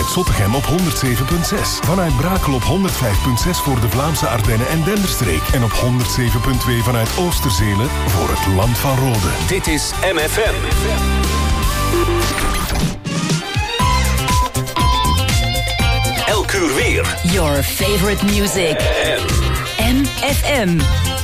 vanuit Zottegem op 107.6. Vanuit Brakel op 105.6 voor de Vlaamse Ardennen en Denderstreek. En op 107.2 vanuit Oosterzele voor het Land van Rode. Dit is MFM. Elk uur weer. Your favorite music. MFM.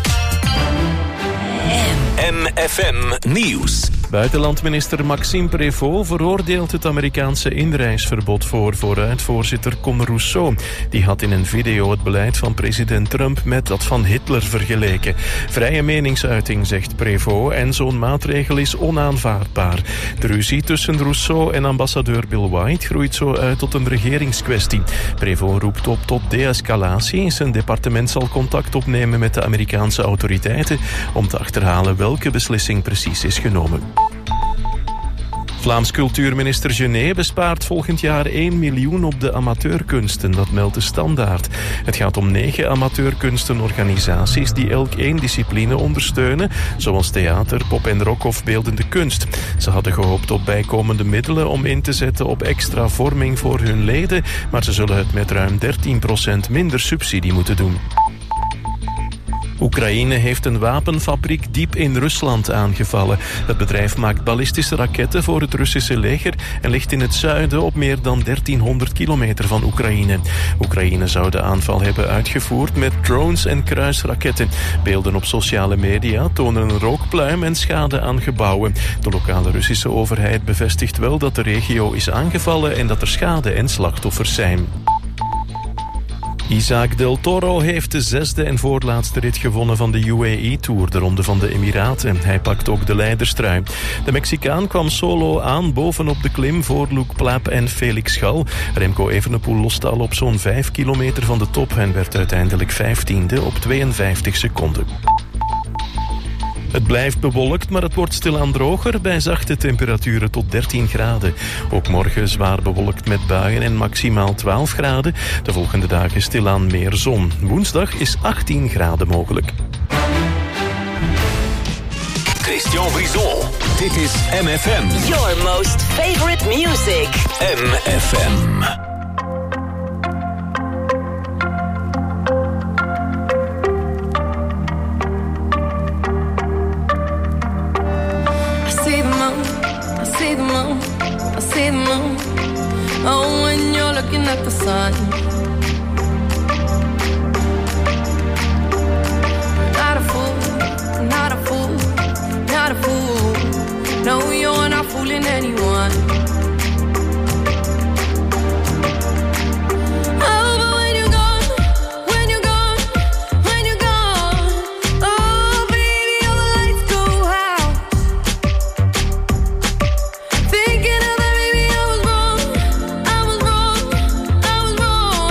MFM Nieuws. Buitenlandminister Maxime Prévost veroordeelt het Amerikaanse inreisverbod voor vooruitvoorzitter Conor Rousseau. Die had in een video het beleid van president Trump met dat van Hitler vergeleken. Vrije meningsuiting, zegt Prévost, en zo'n maatregel is onaanvaardbaar. De ruzie tussen Rousseau en ambassadeur Bill White groeit zo uit tot een regeringskwestie. Prévost roept op tot de-escalatie. Zijn departement zal contact opnemen met de Amerikaanse autoriteiten om te achterhalen welke beslissing precies is genomen. Vlaams cultuurminister Genet bespaart volgend jaar 1 miljoen op de amateurkunsten, dat meldt de Standaard. Het gaat om 9 amateurkunstenorganisaties die elk 1 discipline ondersteunen, zoals theater, pop en rock of beeldende kunst. Ze hadden gehoopt op bijkomende middelen om in te zetten op extra vorming voor hun leden, maar ze zullen het met ruim 13% minder subsidie moeten doen. Oekraïne heeft een wapenfabriek diep in Rusland aangevallen. Het bedrijf maakt ballistische raketten voor het Russische leger en ligt in het zuiden op meer dan 1300 kilometer van Oekraïne. Oekraïne zou de aanval hebben uitgevoerd met drones en kruisraketten. Beelden op sociale media tonen een rookpluim en schade aan gebouwen. De lokale Russische overheid bevestigt wel dat de regio is aangevallen en dat er schade en slachtoffers zijn. Isaac Del Toro heeft de 6e en voorlaatste rit gewonnen van de UAE Tour, de Ronde van de Emiraten. Hij pakt ook de leiderstrui. De Mexicaan kwam solo aan bovenop de klim voor Luc Plaap en Felix Gal. Remco Evenepoel loste al op zo'n 5 kilometer van de top en werd uiteindelijk 15e op 52 seconden. Het blijft bewolkt, maar het wordt stilaan droger bij zachte temperaturen tot 13 graden. Ook morgen zwaar bewolkt met buien en maximaal 12 graden. De volgende dagen stilaan meer zon. Woensdag is 18 graden mogelijk. Christian Brison. Dit is MFM. Your most favorite music. MFM. I see the moon. Oh, when you're looking at the sun. Not a fool, not a fool, not a fool. No, you're not fooling anyone. Thinking of that, baby, I was wrong.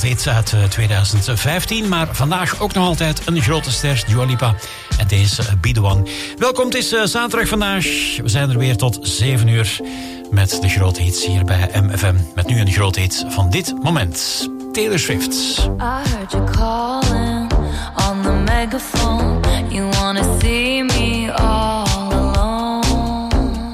hit uit 2015. Maar vandaag ook nog altijd een grote ster, Dua Lipa. En deze Be The One. Welkom, het is zaterdag vandaag. We zijn er weer tot 7 uur met de grote hits hier bij MFM. Met nu een grote hit van dit moment. Taylor Swift. I heard you calling on the megaphone. You wanna see me all alone.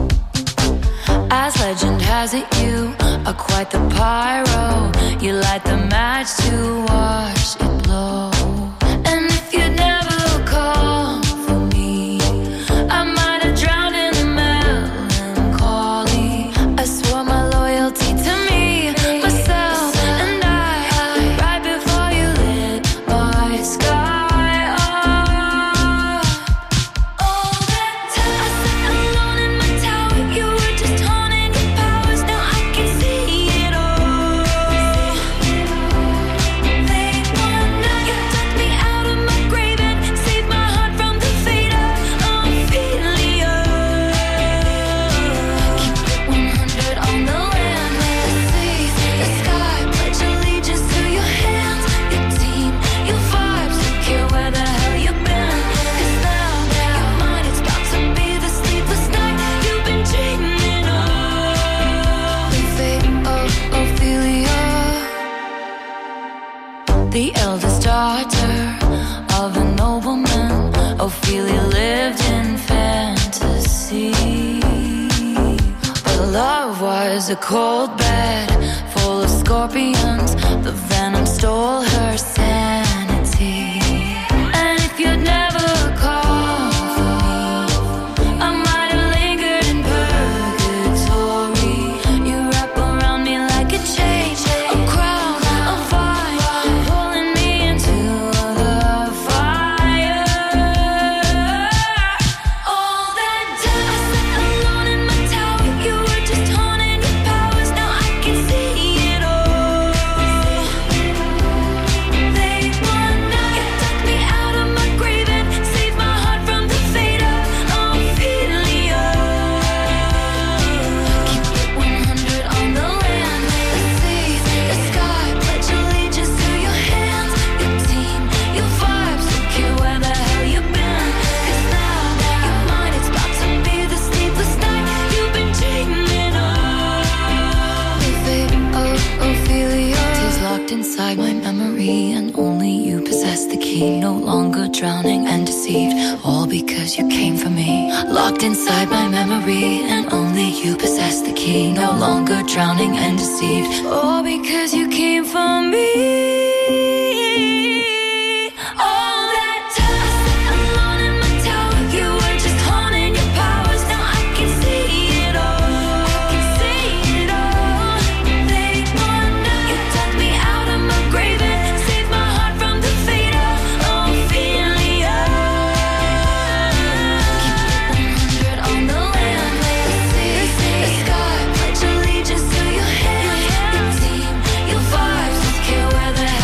As legend has it, you are quite the pyro. You light the match to watch it blow. And if you'd never come for me, I might have drowned in the melancholy. I swore my loyalty to me, myself, and I, right before you lit my sky up. All that time I sat alone in my tower, you were just honing your powers. Now I can see it all. Late one night, you took me out of my grave and saved my heart from the fate of Ophelia. Keep it 100 on the land, the sea, the sky. Pledge allegiance to your hands, your team, your vibes. Don't care where the hell you've been, 'cause now your mind, it's about to be the sleepless night you've been dreaming of. The fate of Ophelia, the eldest daughter of a nobleman. Ophelia lived in fantasy, but love was a cold bed full of scorpions. The venom stole her sanity. And if you'd never come for me, I might have lingered in purgatory. You wrap around me like a chain, a crown, a vine, pulling me into the fire. All that time I sat alone in my tower, you were just honing your powers. Now I can see it all. Late one night, you took me out of my grave and saved my heart from the fate of Ophelia. Keep it 100 on the land, the sea, the sky. Pledge allegiance to your hands, your team, your vibes. Don't care where the hell you've been, 'cause now your mind, it's about to be the sleepless night you've been dreaming of. The fate of Ophelia is locked inside my memory, and only you possess the key. No longer drowning and deceived, all because you came for me. Locked inside my memory, and only you possess the key. No longer drowning and deceived, all because you came for me. All that time I sat alone in my tower, you were just honing your powers. Now I can see it all. I can see it all. Late one night, you took me out of my grave and saved my heart from the fate of Ophelia. Keep it 100 on the land, the sea, the sky. Pledge allegiance to your hands, your team, your vibes. Don't care where the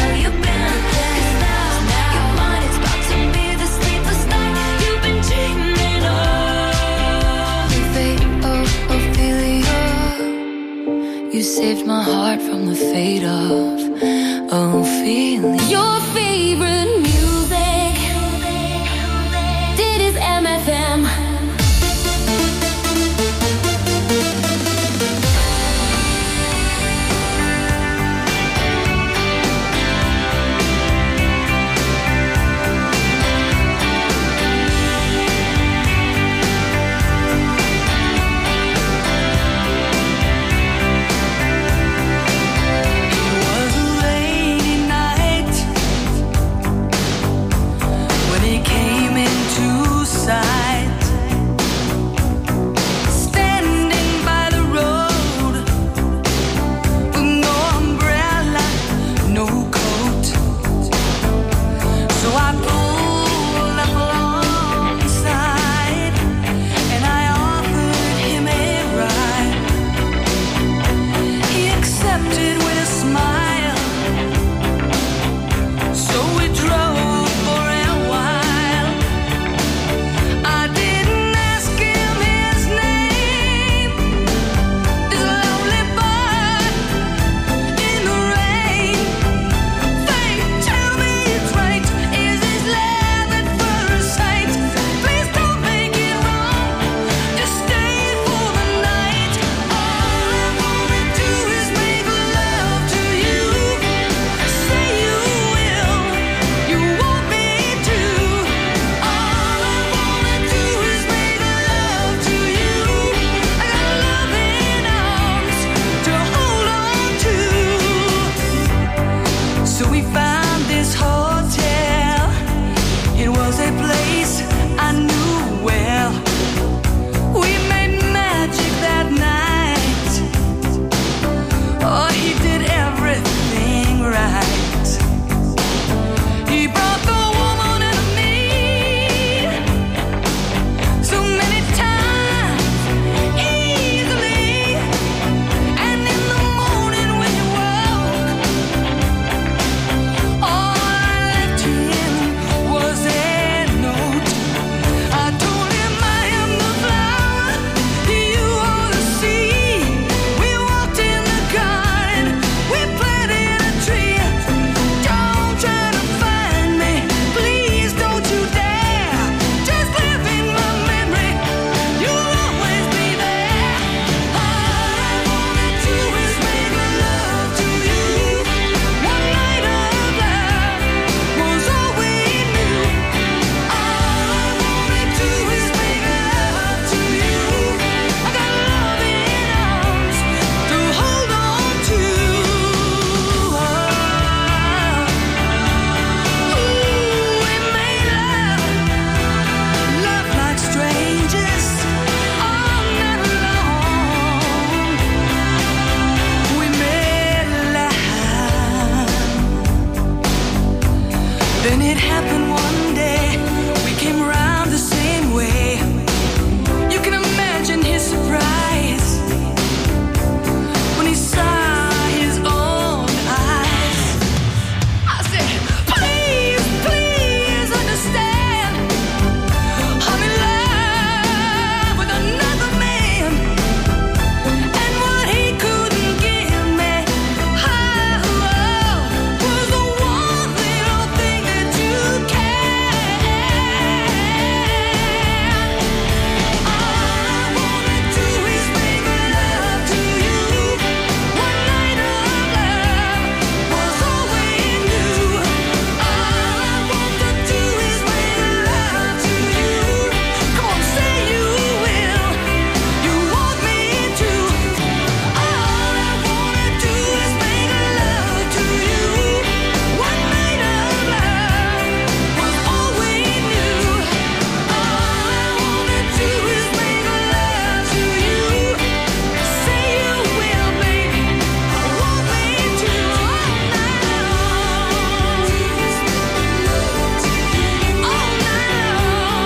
Then it happened one day, we came around the same way. You can imagine his surprise when he saw his own eyes. I said, please, please understand, I'm in love with another man. And what he couldn't give me, was the one little thing that you can. All I wanna do is make love to you. One night of love was all we knew. All I want to do is make love to you. Come on, say you will. You want me to. All I wanna do is make love to you. One night of love was all we knew. All I wanna do is make love to you. Say you will, baby. Want me to. All night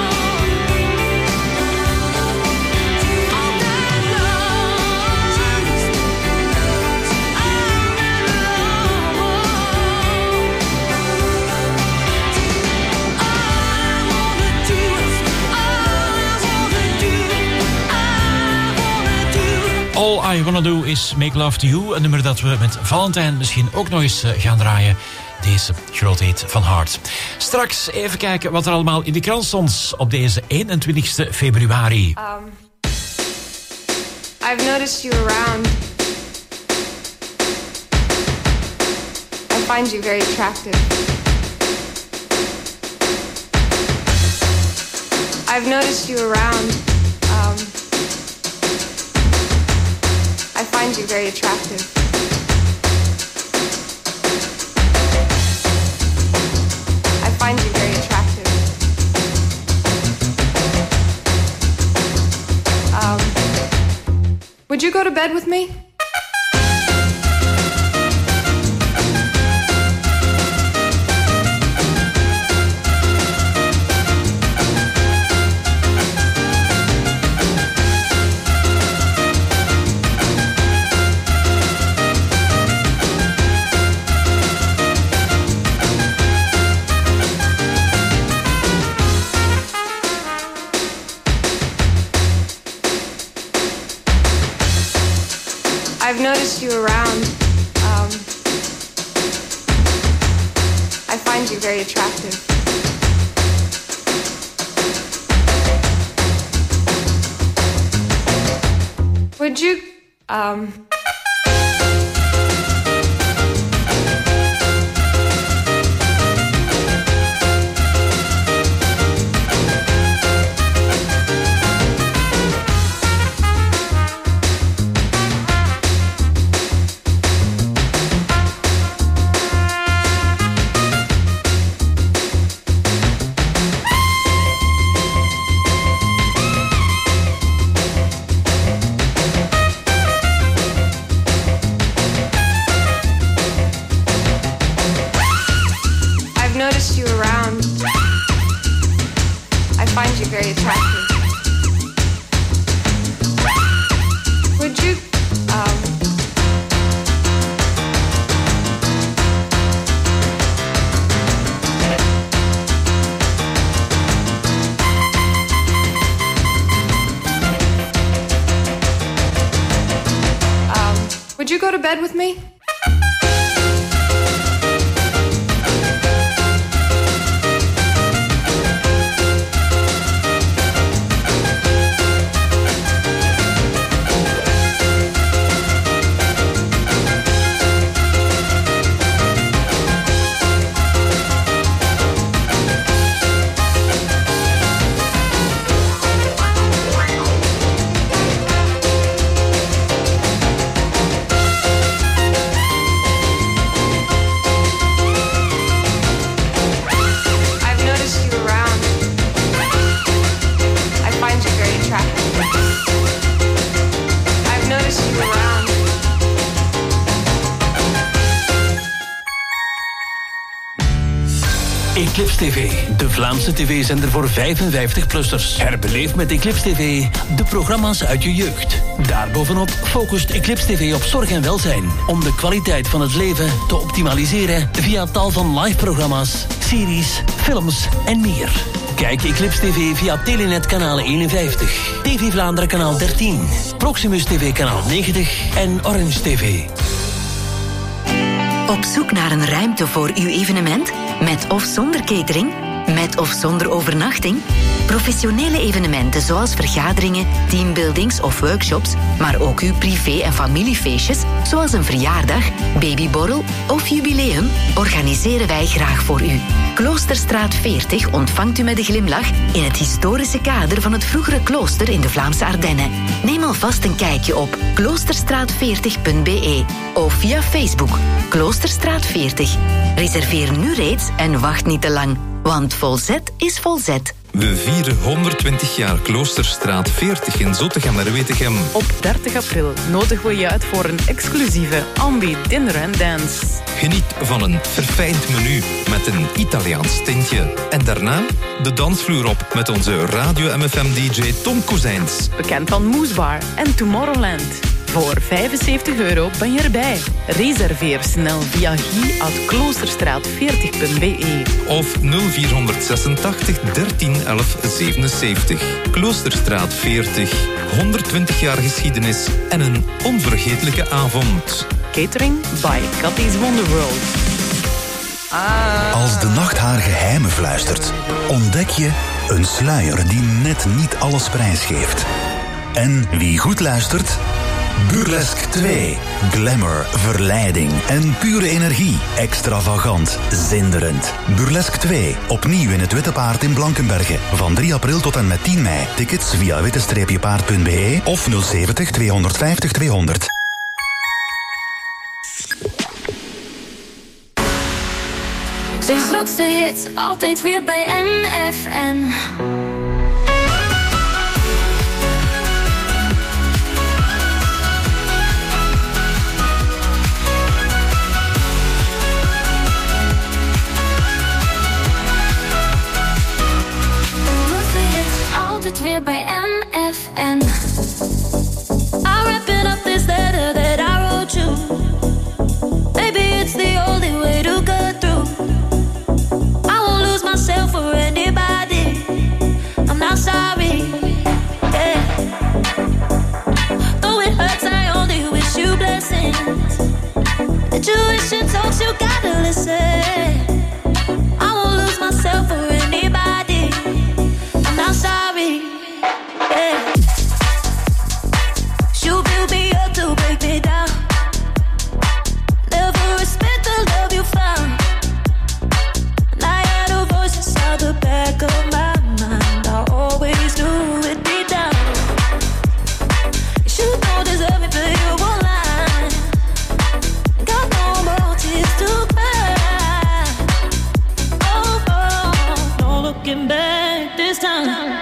All I Wanna Do Is Make Love To You. Een nummer dat we met Valentijn misschien ook nog eens gaan draaien. Deze grootheid van Heart. Straks even kijken wat er allemaal in de krant stond op deze 21 februari. I've noticed you around. I find you very attractive. I've noticed you around. I find you very attractive. I find you very attractive. Would you go to bed with me? I've noticed you around. I find you very attractive. Would you, noticed you around. I find you very attractive. Would you, would you go to bed with me? Eclipse TV, de Vlaamse tv-zender voor 55-plussers. Herbeleef met Eclipse TV de programma's uit je jeugd. Daarbovenop focust Eclipse TV op zorg en welzijn. Om de kwaliteit van het leven te optimaliseren via tal van live-programma's, series, films en meer. Kijk Eclipse TV via Telenet kanaal 51, TV Vlaanderen kanaal 13, Proximus TV kanaal 90 en Orange TV. Op zoek naar een ruimte voor uw evenement? Met of zonder catering? Met of zonder overnachting? Professionele evenementen zoals vergaderingen, teambuildings of workshops, maar ook uw privé- en familiefeestjes, zoals een verjaardag, babyborrel of jubileum, organiseren wij graag voor u. Kloosterstraat 40 ontvangt u met een glimlach in het historische kader van het vroegere klooster in de Vlaamse Ardennen. Neem alvast een kijkje op kloosterstraat40.be of via Facebook Kloosterstraat 40. Reserveer nu reeds en wacht niet te lang, want Volzet is Volzet. We vieren 120 jaar Kloosterstraat 40 in Zottegem en Wetegem. Op 30 april nodigen we je uit voor een exclusieve Ambi Dinner and Dance. Geniet van een verfijnd menu met een Italiaans tintje. En daarna de dansvloer op met onze Radio MFM-dj Tom Kozijns. Bekend van Moesbar en Tomorrowland. Voor €75 ben je erbij. Reserveer snel via guy@kloosterstraat40.be Of 0486 13 11 77. Kloosterstraat 40. 120 jaar geschiedenis en een onvergetelijke avond. Catering by Cathy's Wonderworld. Als de nacht haar geheimen fluistert, ontdek je een sluier die net niet alles prijsgeeft. En wie goed luistert... Burlesque 2. Glamour, verleiding en pure energie. Extravagant, zinderend. Burlesque 2. Opnieuw in het Witte Paard in Blankenberge. Van 3 april tot en met 10 mei. Tickets via witte-paard.be of 070 250 200. Zijn grootste hits altijd weer bij MFM. Altijd weer bij MFM. I'm wrapping up this letter that I wrote you. Maybe it's the only way to get through. I won't lose myself for anybody. I'm not sorry. Yeah. Though it hurts, I only wish you blessings. The tuition talks, you gotta listen. I won't lose myself for anybody. I'm not sorry. Yeah. You build me up to break me down. Never respect the love you found. And I had a voice inside the back of my mind. I always knew it deep down. You don't deserve me, but you won't lie. Got no more tears to cry. Oh, oh, no looking back this time.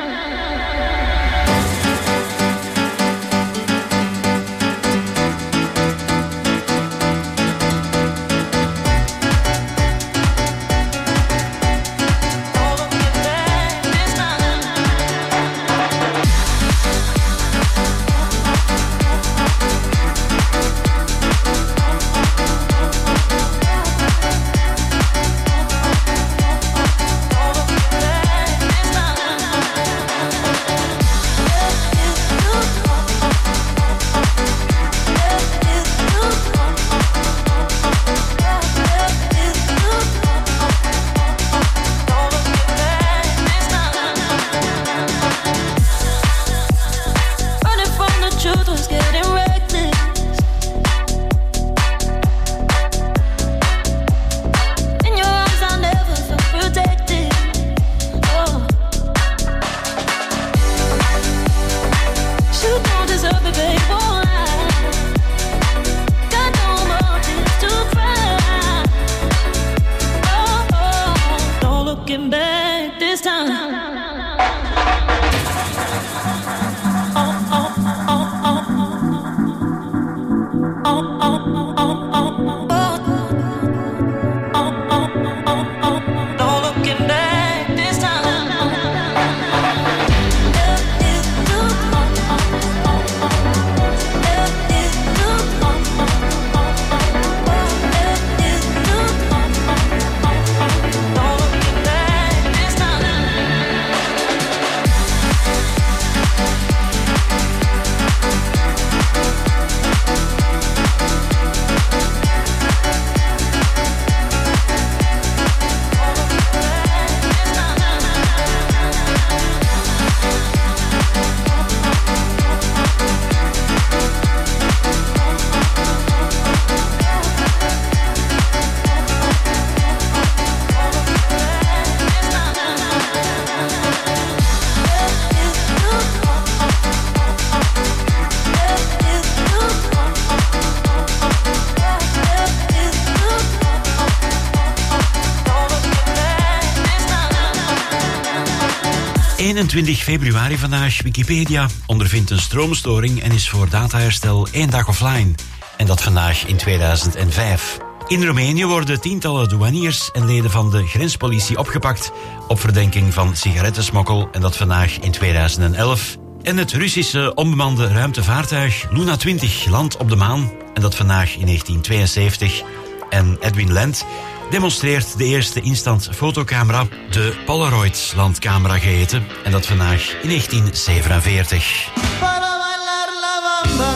21 februari vandaag. Wikipedia ondervindt een stroomstoring en is voor dataherstel 1 dag offline. En dat vandaag in 2005. In Roemenië worden tientallen douaniers en leden van de grenspolitie opgepakt op verdenking van sigarettensmokkel. En dat vandaag in 2011. En het Russische onbemande ruimtevaartuig Luna 20 landt op de maan. En dat vandaag in 1972. En Edwin Land demonstreert de eerste instant fotocamera, de Polaroid-landcamera geheten. En dat vandaag in 1947. Para bailar la bamba,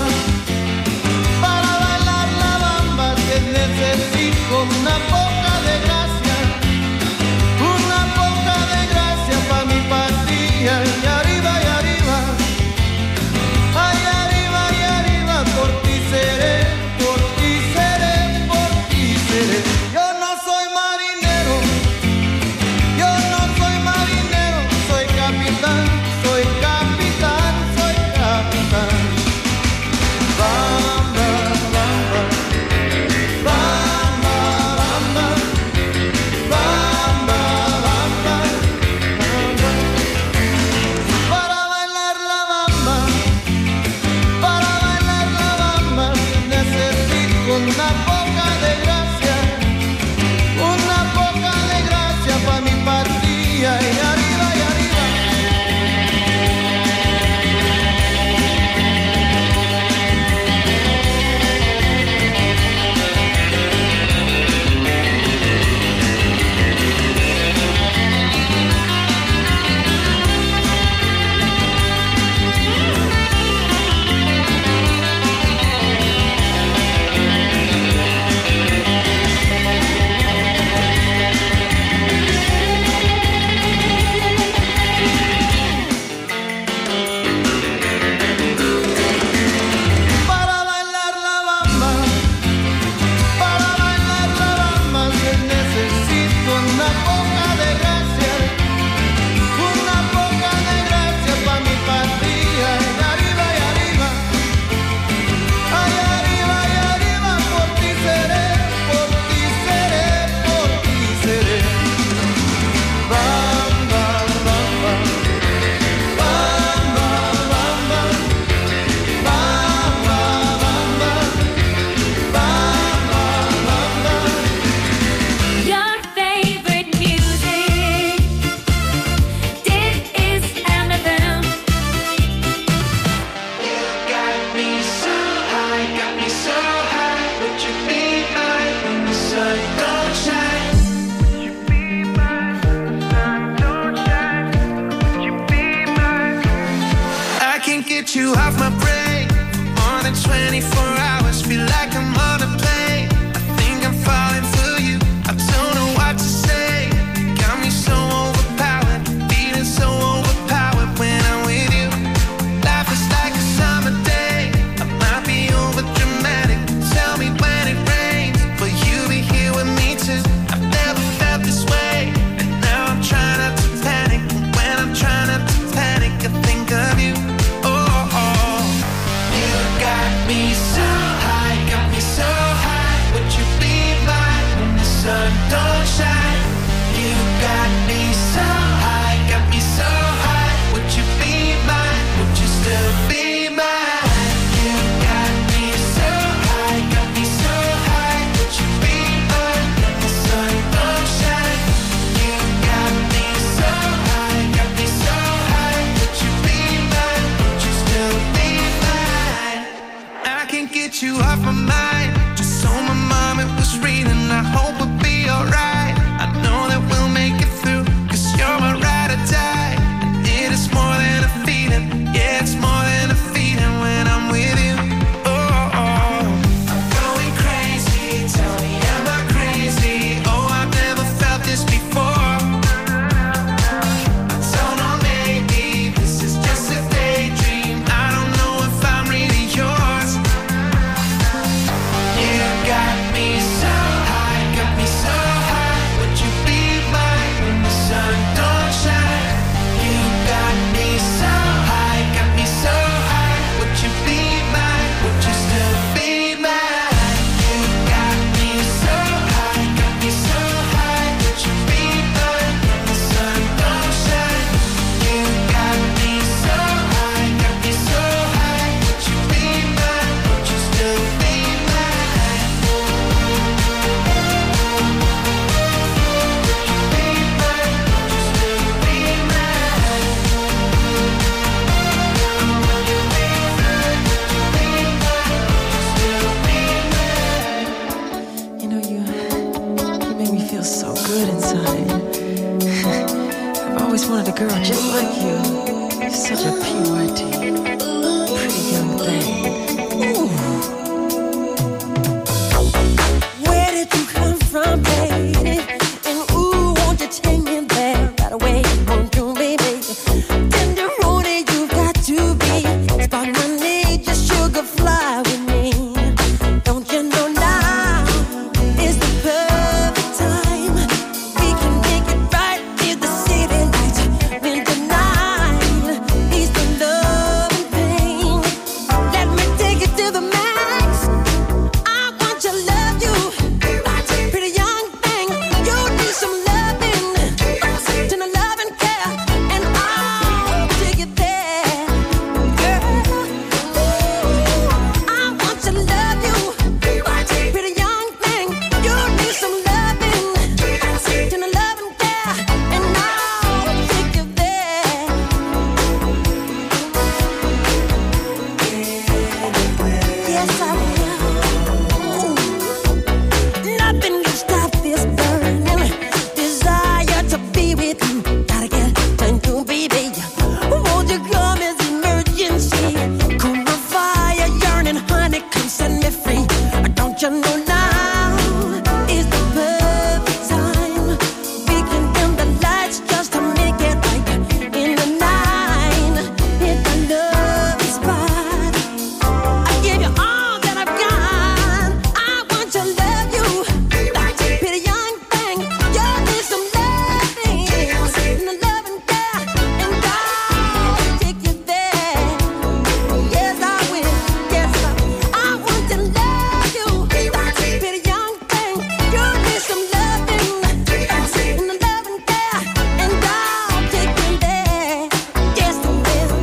que necesito una poca de gracia pa' mi patria. Y arriba, ay arriba, por ti seré, por ti seré, por ti seré. Yo no soy marinero, soy capitán, soy capitán, soy capitán. Bamba, bamba, bamba, bamba, bamba, bamba, bamba. Para bailar la bamba, necesito una poca de gracia pa' mi patria. Y arriba, para bailar la bamba, que necesito una poca de gracia pa' mi patria. Y arriba, ay arriba, por ti seré, por ti seré, por ti seré. Bamba, bamba, bamba, bamba, bamba, bamba, bamba, bamba. Your favorite music. This is MFM. You got me so high, would you be mine when the sun don't shine? Would you be mine when the sun don't shine? Would you be mine? I can't get you off my brain for more than 24 hours. Feel like I'm on a plane. I think I'm falling for you. I don't know what to say. Got me so overpowered, feeling so overpowered when I'm with you. Life is like a summer day. I might be over dramatic. Tell me when it rains, will you be here with me too? I've never felt this way, and now I'm trying not to panic. And when I'm trying not to panic, I think of you. Oh, you got me so I've always wanted a girl just like you. You're such a PYT, pretty young thing. Ooh. Where did you come from, baby? And ooh, won't you take me there right away? Won't you, baby? Tenderoni, you got to be. Spark my need, just sugar fly with me. Don't you know now is the perfect time? We can make it right in the city lights. When the night is the love and pain. Let me take it to the max. I want to love you, pretty young thing. You need some loving, to the love and care, and I'll take it there, girl. Ooh, I want to love you, pretty young thing. You need some loving, to the love and care, and I'll take you there. Yes, I will. Nothing can stop this burning desire to be with you. Gotta get to you, baby. Won't you come as emergency? Cool my fire, yearning, honey, come set me free. Don't you know now is the perfect time? We can dim the lights just to make it right in the night. Hit the love spot. I give you all that I've got. I want to love you, pretty young thing. You need some loving, and the love and care, and I'll take you there. Yes, I will. Yes, I want to love you, pretty young thing. You need some loving, and the love and care, and I'll take you there. Yes, I will.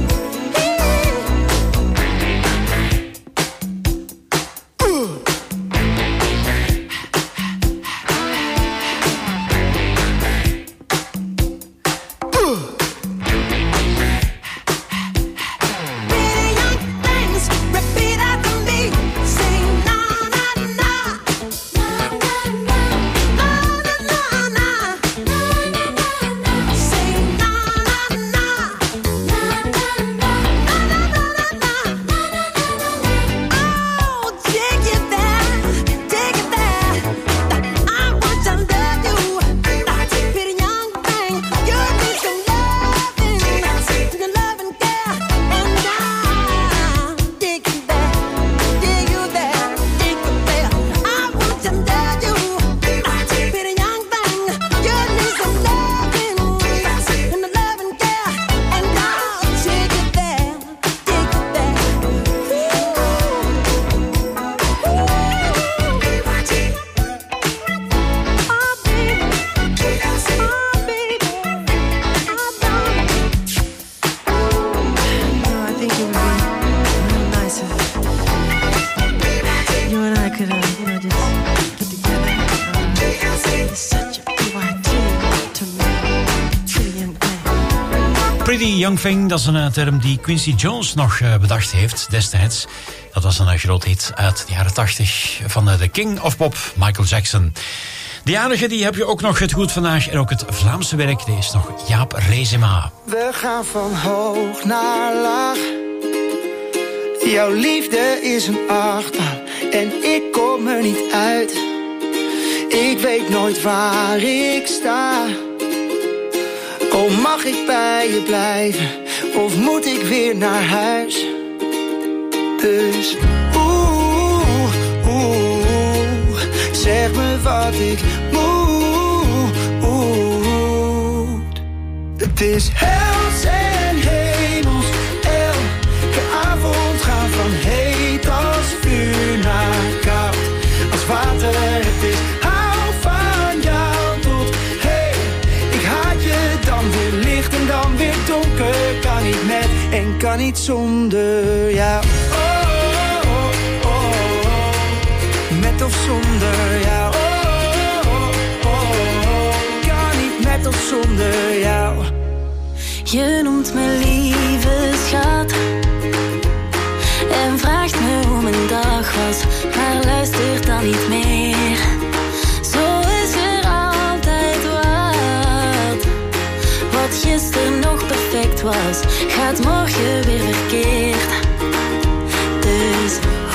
Pretty young things, repeat after me. Say na na na, na na na, na na na, na na na. Say na na na, na na na, na na na. Oh, take it there, take it there. I want to love you, pretty young thing. You need some loving, the love and care, and I'll take you there, take you there, take you there. I want to love you, pretty young thing. You need some loving, and the love and care, and I'll take you there, take you there. I think it would be real nice if you and I could, just get together. It's such a PYT to me, pretty young thing. Pretty Young Thing, dat is een term die Quincy Jones nog bedacht heeft destijds. Dat was een groot hit uit de jaren 80 van de King of Pop, Michael Jackson. De jarige die heb je ook nog het goed vandaag en ook het Vlaamse werk. Die is nog Jaap Reesema. We gaan van hoog naar laag. Jouw liefde is een achtbaan en ik kom er niet uit. Ik weet nooit waar ik sta. Oh, mag ik bij je blijven of moet ik weer naar huis? Dus zeg me wat ik moet. Het is hels en hemels. Elke avond gaan van heet als vuur naar koud als water. Het is hou van jou tot hey. Ik haat je dan weer licht en dan weer donker. Kan niet met en kan niet zonder jou. Met of zonder jou. Kan niet met of zonder jou. Je noemt me lieve schat en vraagt me hoe mijn dag was, maar luistert dan niet meer. Zo is er altijd wat. het was, gaat morgen weer verkeerd. Dus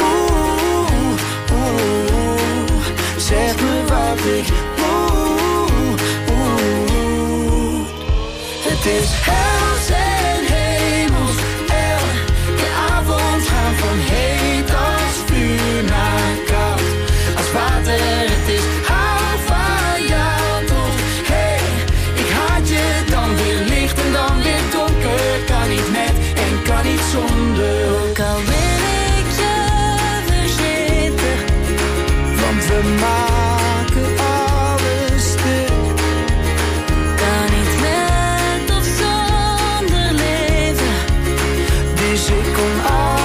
zeg me wat ik moet. Het is hels en hemels. Elke avond gaan van heet als vuur naar koud als water. Het is hou van jou toch. Hey, ik haat je, dan weer licht en dan weer donker. Kan niet met en kan niet zonder. ook al wil ik je vergeten, Want we maken alles stuk. kan niet met of zonder leven. Dus ik kom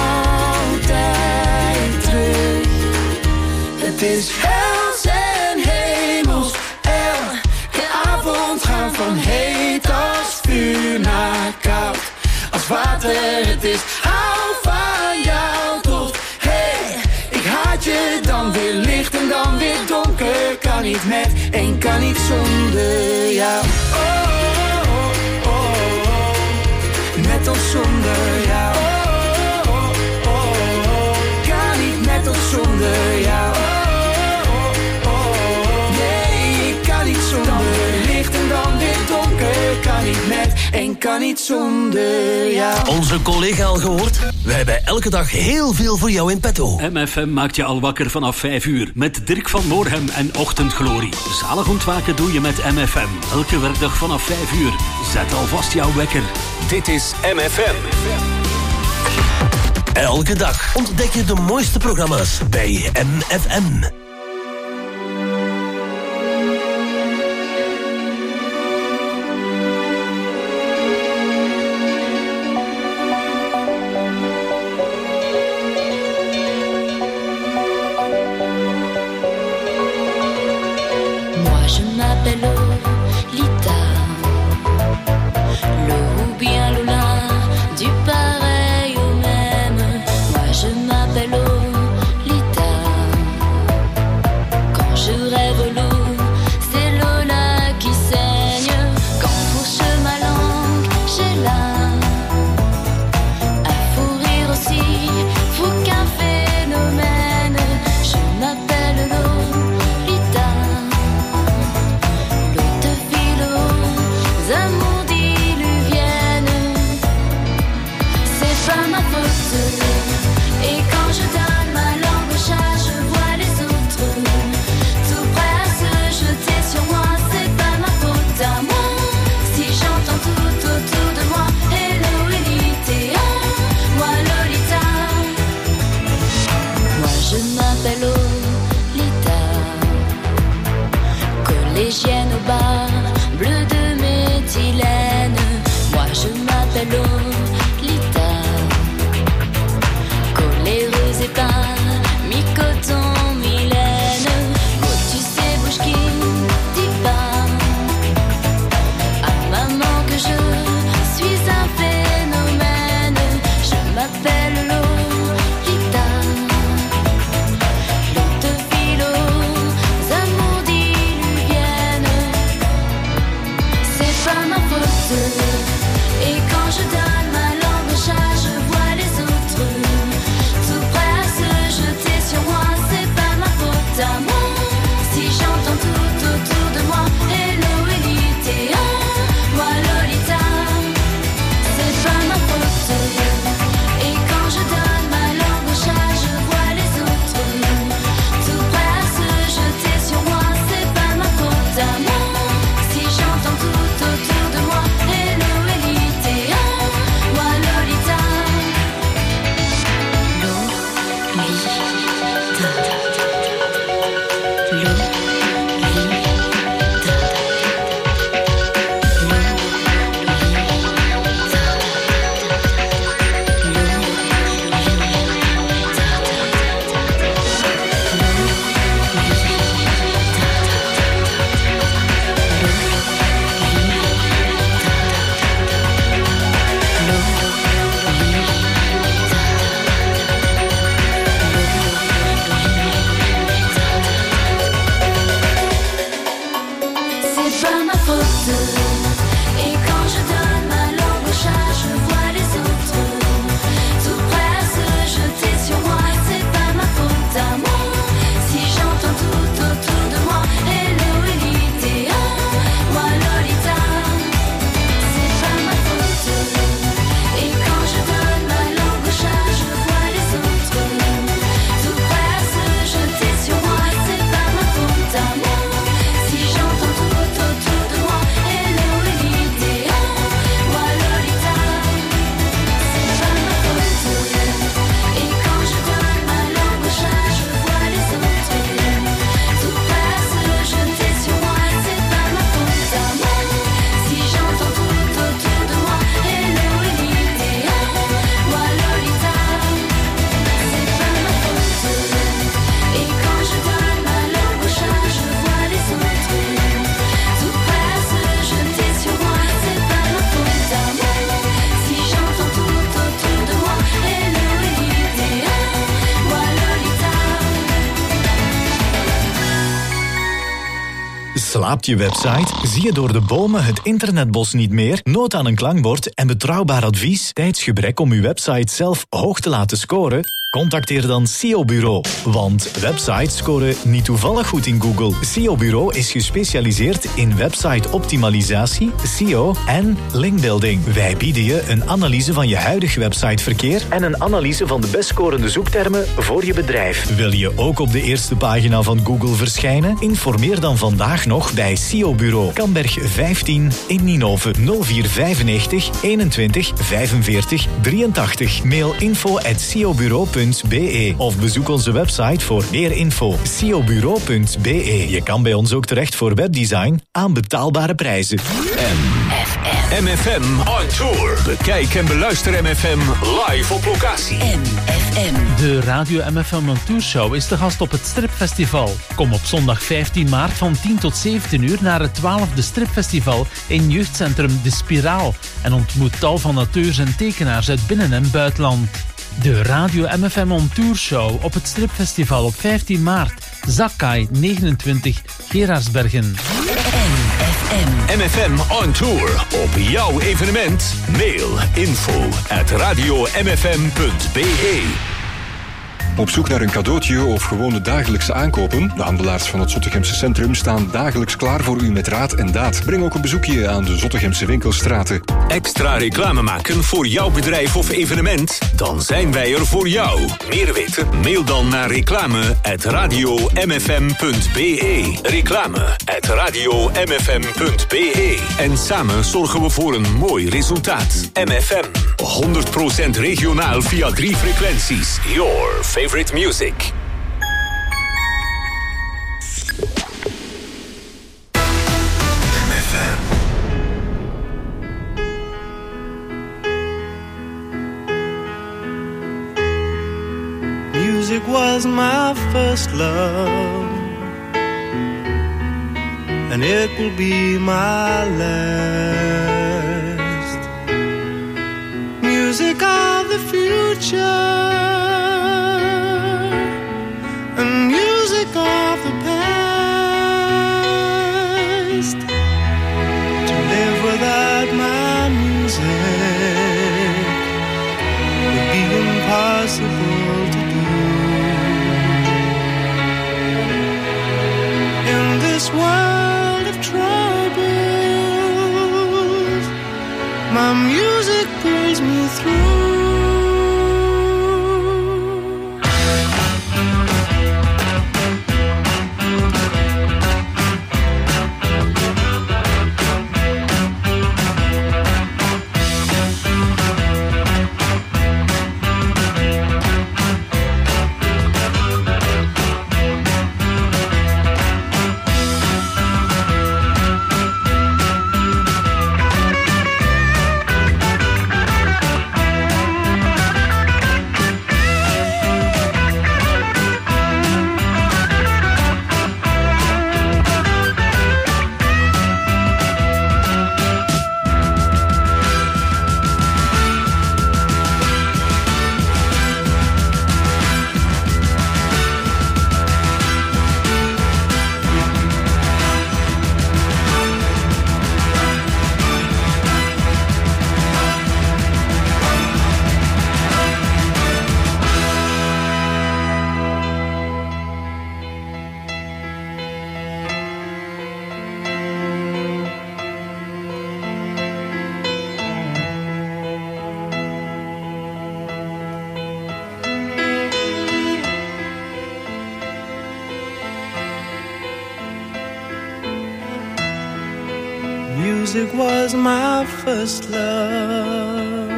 altijd terug. Het is hels en hemels. Elke avond gaan van heet als vuur naar koud als water. Het is hou van jou toch. Hey, ik haat je, dan weer licht en dan weer donker. Kan niet met en kan niet zonder jou. Oh, oh, oh, oh. Met of zonder jou. Oh, oh, oh, oh. Kan niet met of zonder jou. Oh, oh, oh, oh. Nee, ik kan niet zonder. Dan weer licht en dan weer donker. Kan niet met en kan niet zonder jou. Onze collega al gehoord? Wij hebben elke dag heel veel voor jou in petto. MFM maakt je al wakker vanaf 5 uur. Met Dirk van Moorhem en Ochtendglorie. Zalig ontwaken doe je met MFM. Elke werkdag vanaf 5 uur. Zet alvast jouw wekker. Dit is MFM. Elke dag ontdek je de mooiste programma's bij MFM. Moi je m'appelle Lolita, Lo ou bien Lola, du pareil au même. Moi je m'appelle Lolita. Quand je rêve l'eau, c'est Lola qui saigne. Quand fourche ma langue, j'ai là un fou rire aussi, fou qu'un phénomène. Je m'appelle Lolita. Amours diluviennes, c'est pas ma faute. Et quand je donne ma langue au chat, je vois les autres tout prêts à se jeter sur moi. C'est pas ma faute à moi si j'entends tout autour de moi. Hello Elita, moi Lolita. Moi je m'appelle Lolita, collégienne au bar, bleu de méthylène. Moi je m'appelle Lolita, coléreuse et pain, mi-coton, mi-laine. Oh tu sais bouge qui dit pas à maman que je suis un phénomène. Je m'appelle Lolita. L'eau de philo, amours diluviennes, c'est pas ma faute. Et quand je donne ma langue au chat, je vois les autres tout prêts à se jeter sur moi. C'est pas ma faute à moi si j'entends tout autour de moi. Hello Elita, moi Lolita. C'est pas ma faute. Et quand je donne ma langue au chat, je vois les autres tout prêts à se jeter sur moi. C'est pas ma faute à moi si j'entends tout autour de moi. Hello Elita, Slaapt je website? Zie je door de bomen het internetbos niet meer? Nood aan een klankbord en betrouwbaar advies? Tijdsgebrek om uw website zelf hoog te laten scoren? Contacteer dan SEO Bureau. Want websites scoren niet toevallig goed in Google. SEO Bureau is gespecialiseerd in website-optimalisatie, SEO en linkbuilding. Wij bieden je een analyse van je huidig websiteverkeer en een analyse van de best scorende zoektermen voor je bedrijf. Wil je ook op de eerste pagina van Google verschijnen? Informeer dan vandaag nog bij SEO Bureau. Kamberg 15 in Ninove 0495 21 45 83. Mail info@seobureau.be of bezoek onze website voor meer info. seobureau.be. Je kan bij ons ook terecht voor webdesign aan betaalbare prijzen. MFM on tour. Bekijk en beluister MFM live op locatie. De Radio MFM on Tour Show is te gast op het Stripfestival. Kom op zondag 15 maart van 10 tot 17 uur naar het 12e Stripfestival in jeugdcentrum De Spiraal en ontmoet tal van auteurs en tekenaars uit binnen- en buitenland. De Radio MFM on Tour Show op het Stripfestival op 15 maart. Zakkai 29, Gerardsbergen. MFM on tour. Op jouw evenement. Mail info@radiomfm.be. Op zoek naar een cadeautje of gewone dagelijkse aankopen? De handelaars van het Zottegemse Centrum staan dagelijks klaar voor u met raad en daad. Breng ook een bezoekje aan de Zottegemse winkelstraten. Extra reclame maken voor jouw bedrijf of evenement? Dan zijn wij er voor jou. Meer weten? Mail dan naar reclame@radiomfm.be. Reclame@radiomfm.be. En samen zorgen we voor een mooi resultaat. MFM. 100% regionaal via 3 frequenties. Your favorite music. Music was my first love, and it will be my last. Music of the future, and music of the past. To live without my music would be impossible to do. In this world of troubles, my music pulls me through. Music was my first love,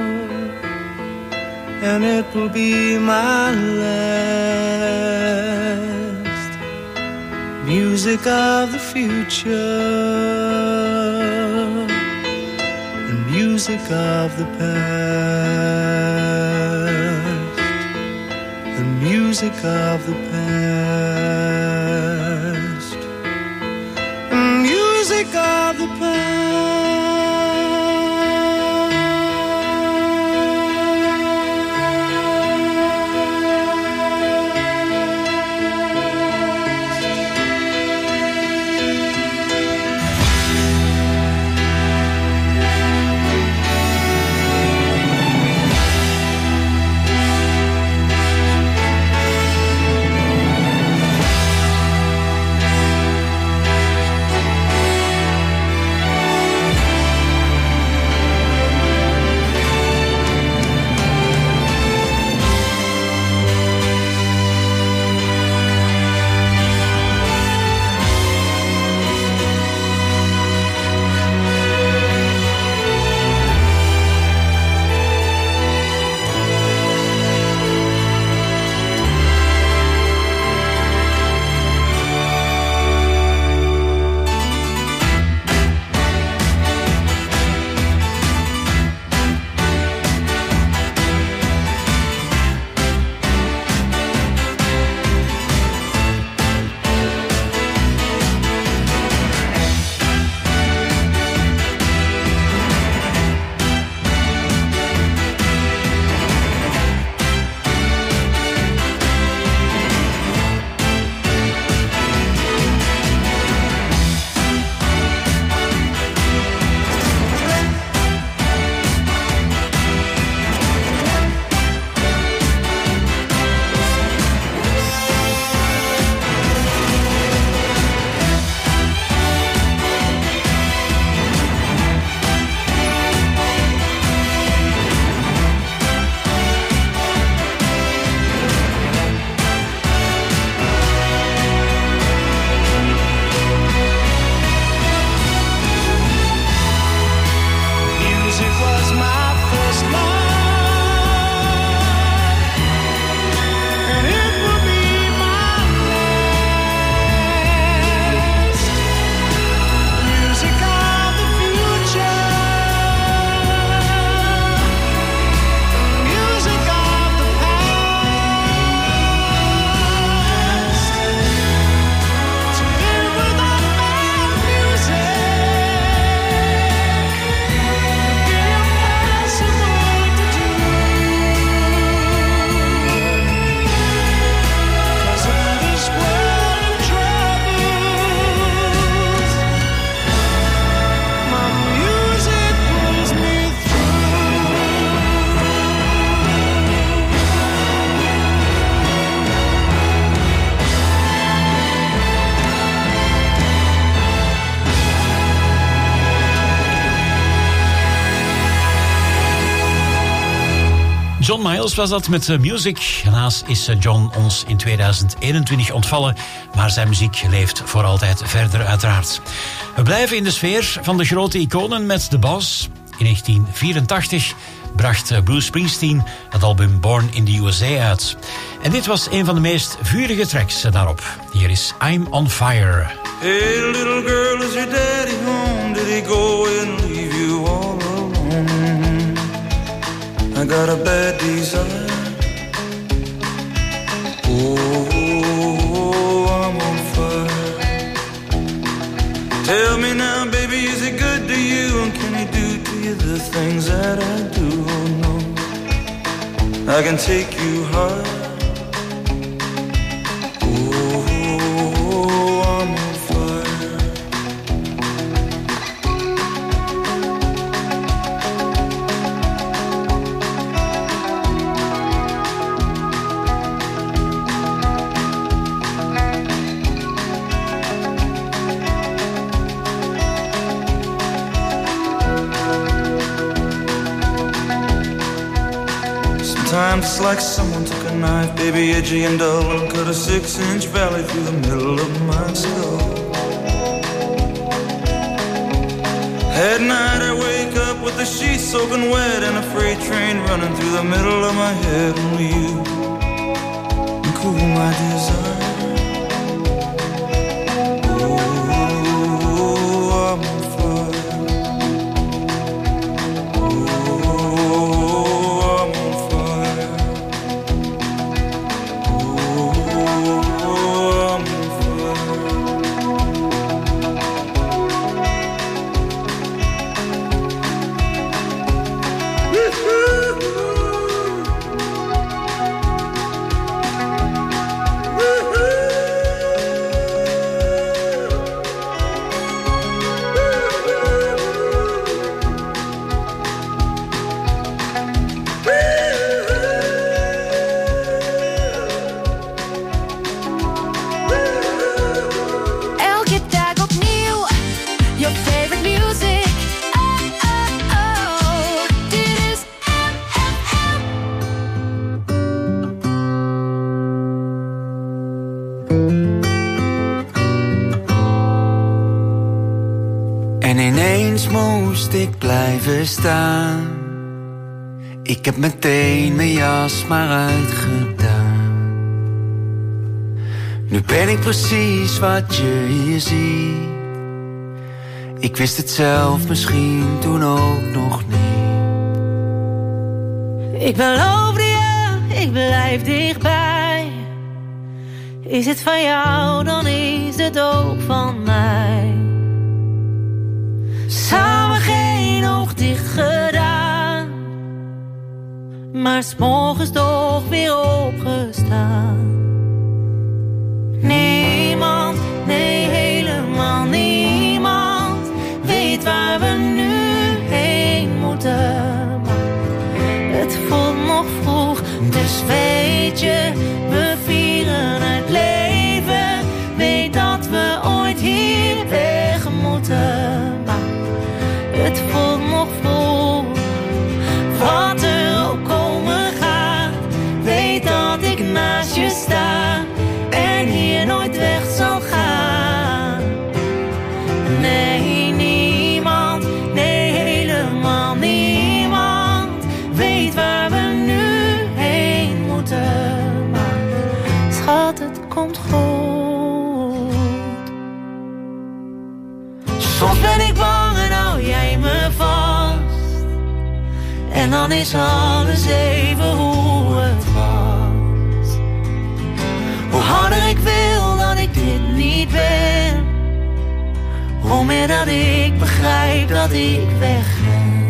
and it will be my last. Music of the future, and music of the past, and music of the past, and music of the past. John Miles was dat met Music. Helaas is John ons in 2021 ontvallen, maar zijn muziek leeft voor altijd verder uiteraard. We blijven in de sfeer van de grote iconen met The Boss. In 1984 bracht Bruce Springsteen het album Born in the USA uit. En dit was een van de meest vurige tracks daarop. Hier is I'm on Fire. Hey little girl, is your daddy home? Did he go and leave you all alone? I got a bad desire. Oh, I'm on fire. Tell me now, baby, is he good to you? And can he do to you the things that I do? Oh no, I can take you high. Sometimes it's like someone took a knife, baby, edgy and dull, and cut a 6-inch valley through the middle of my skull. At night I wake up with the sheets soaking wet and a freight train running through the middle of my head. Only you can cool my desire. Oh, I'm on fire. Ik blijven staan. Ik heb meteen mijn jas maar uitgedaan. Nu ben ik precies wat je hier ziet. Ik wist het zelf misschien toen ook nog niet. Ik beloof je, ik blijf dichtbij. Is het van jou, dan is het ook van mij. Samen geen oog dicht gedaan, maar 's morgens toch weer opgestaan. Niemand, nee helemaal niemand, weet waar we nu heen moeten. Maar het voelt nog vroeg, dus weet je, we vieren het leven. Weet dat we ooit hier weg moeten. Het voelt nog vroeg, wat er ook komen gaat. Weet dat ik naast je sta en hier nooit weg zal gaan. Nee, niemand, nee helemaal niemand, weet waar we nu heen moeten. Maar schat, het komt goed. Soms ben ik bang en hou jij me vast. En dan is alles even hoe het was. Hoe harder ik wil dat ik dit niet ben, hoe meer dat ik begrijp dat ik wegren.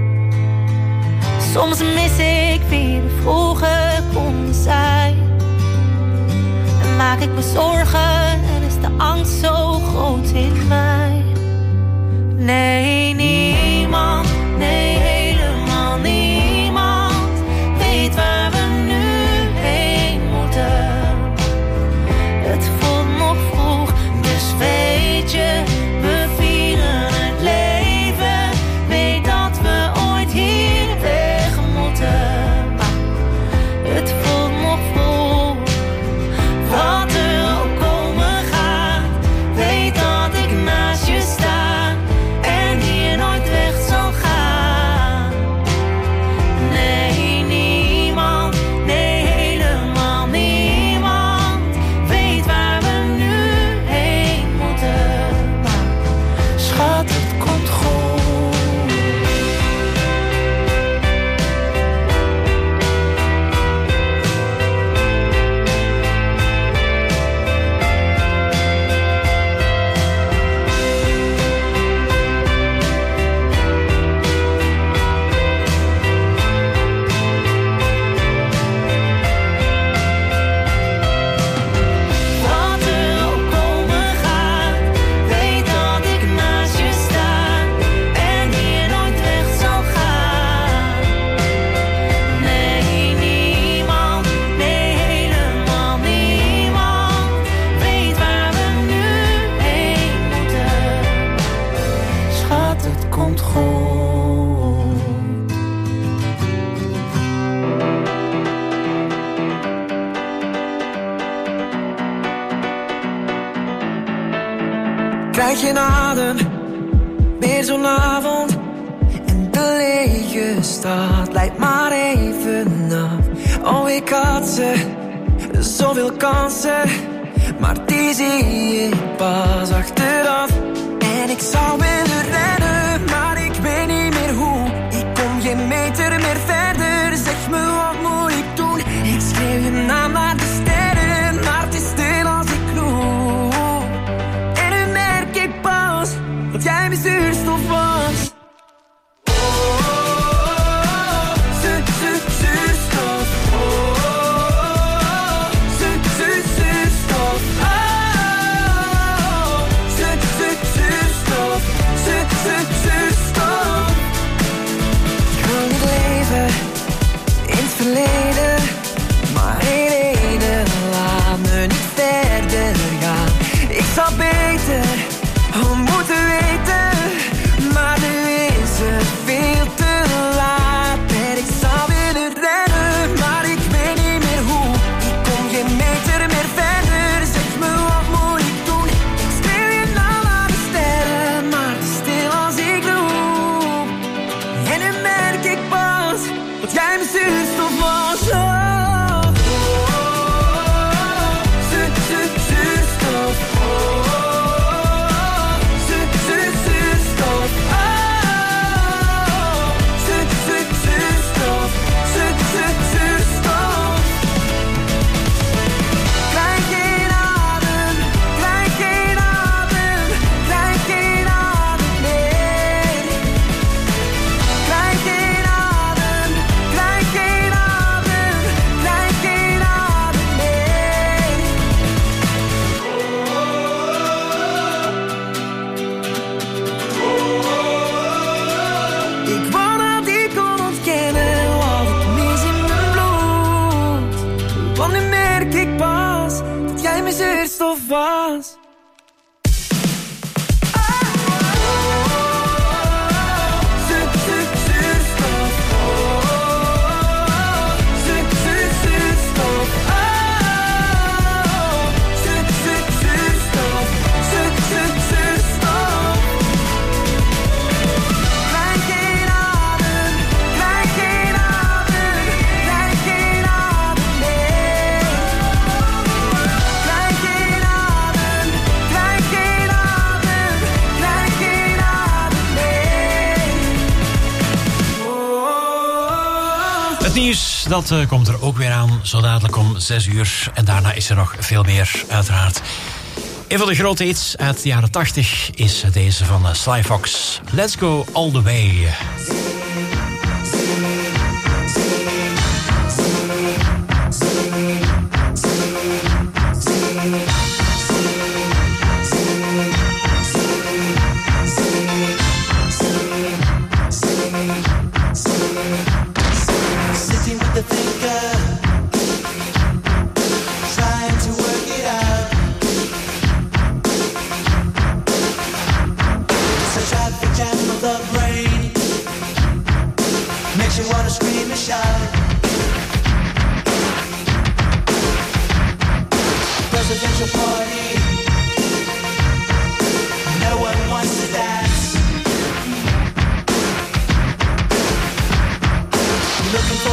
Soms mis ik wie we vroeger konden zijn. En maak ik me zorgen en is de angst zo groot in mij. Nee, niemand, nee helemaal niemand, weet waar we nu heen moeten. Het voelt nog vroeg, dus weet je, we vieren het leven. Weet dat we ooit hier weg moeten. Maar geen adem, meer zo'n avond. En de lege stad leidt maar even af. Oh, ik had ze, zoveel kansen, maar die zie ik pas achteraf. En ik zou willen rennen, maar ik weet niet meer hoe. Ik kom geen meter meer verder, zeg me wat moet ik doen? Ik schreeuw je naam naar de sterren, maar het is stil als ik roep. En nu merk ik pas dat jij mijn zuurstof was. Maar één reden laat me niet verder gaan. Ik zou beter moeten weten, maar nu is het veel te laat. En ik zou willen rennen, maar ik weet niet meer hoe. Ik kom geen meter meer verder, zeg me wat moet ik doen? Ik schreeuw je naam aan de sterren, maar het is stil als ik roep. En nu merk ik pas dat jij mijn zuurstof was. Was. Het nieuws, dat komt er ook weer aan, zo dadelijk om 6 uur. En daarna is er nog veel meer, uiteraard. Een van de grote hits uit de jaren 80 is deze van Sly Fox. Let's go all the way. Looking for